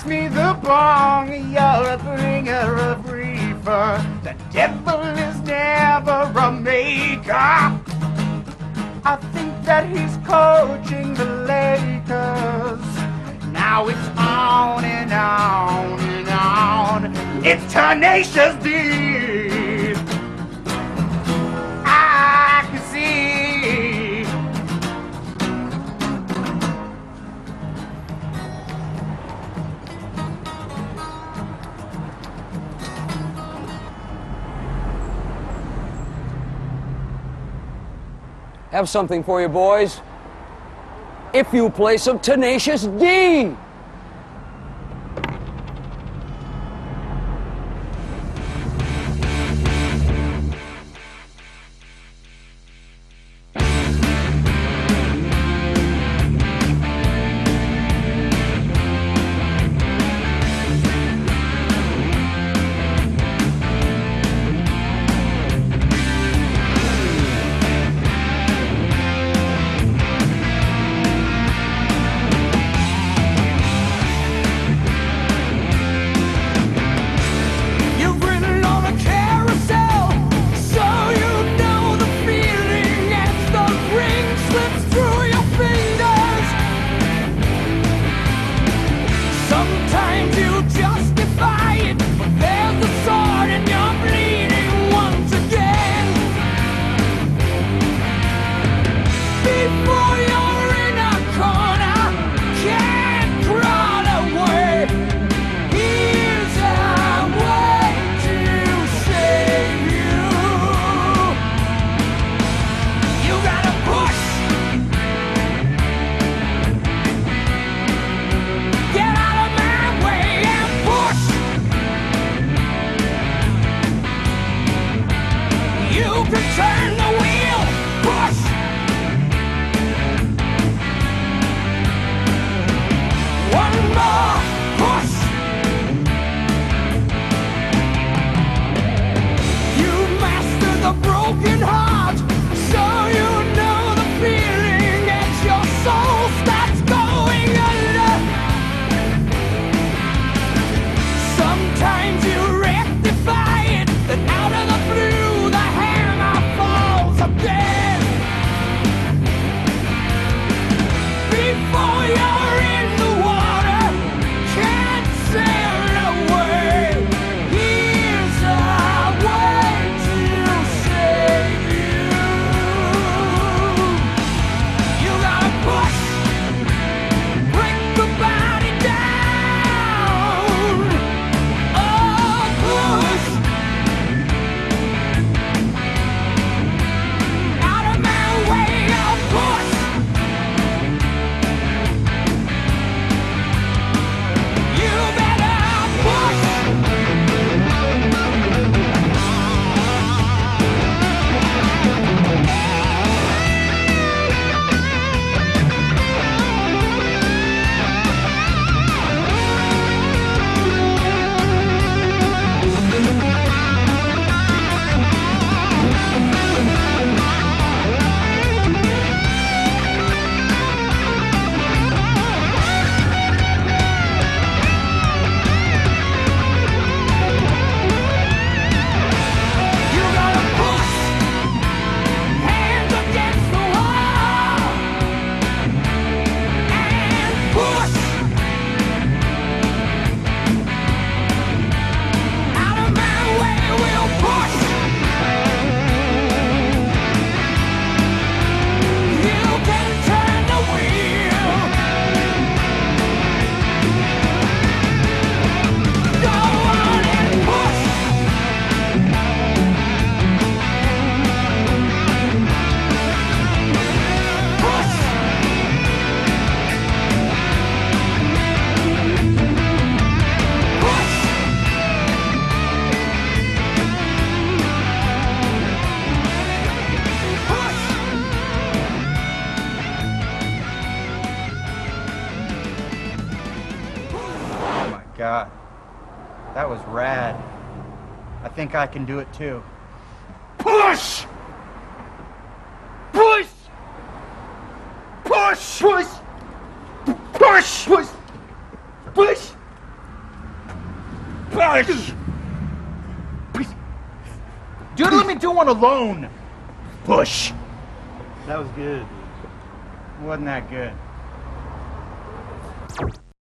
Pass me the bong, you're a bringer of reefer. The devil is never a maker. I think that he's coaching the Lakers. Now it's on and on and on. It's Tenacious D. I can see. Have something for you, boys. If you play some Tenacious D. God, that was rad. I think I can do it too. Push! Push! Push! Push! Push! Push! Push! Dude, let me do one alone. Push. That was good. Wasn't that good?